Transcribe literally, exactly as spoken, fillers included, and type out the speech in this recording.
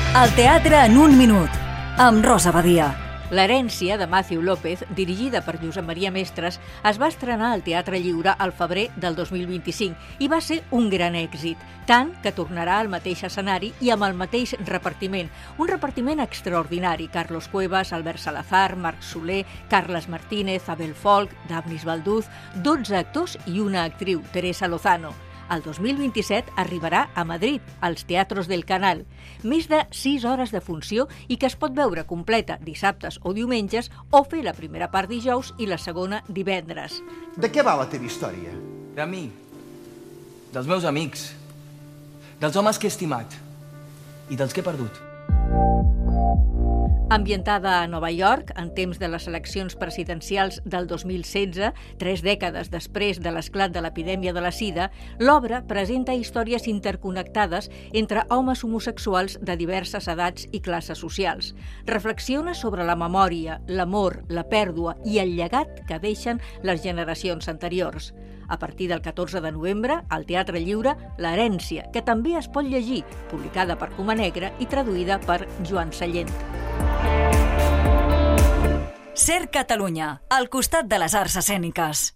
El teatre en un minut, amb Rosa Badia. L'herència de Matthew López, dirigida per Josep Maria Mestres, es va estrenar al Teatre Lliure al febrer del dos mil vint-i-cinc i va ser un gran èxit, tant que tornarà al mateix escenari i amb el mateix repartiment. Un repartiment extraordinari: Carlos Cuevas, Albert Salazar, Marc Soler, Carles Martínez, Abel Folk, Dafnis Balduz, dotze actors i una actriu, Teresa Lozano. El dos mil vint-i-set arribarà a Madrid, als Teatros del Canal. Més de sis hores de funció i que es pot veure completa dissabtes o diumenges o fer la primera part dijous i la segona divendres. De què va la teva història? De mi, dels meus amics, dels homes que he estimat i dels que he perdut. Ambientada a Nova York, en temps de les eleccions presidencials del dos mil setze, tres dècades després de l'esclat de l'epidèmia de la sida, l'obra presenta històries interconnectades entre homes homosexuals de diverses edats i classes socials. Reflexiona sobre la memòria, l'amor, la pèrdua i el llegat que deixen les generacions anteriors. A partir del catorze de novembre, al Teatre Lliure, L'herència, que també es pot llegir, publicada per Coma Negra i traduïda per Joan Sallent. Ser Catalunya, al costat de les arts escèniques.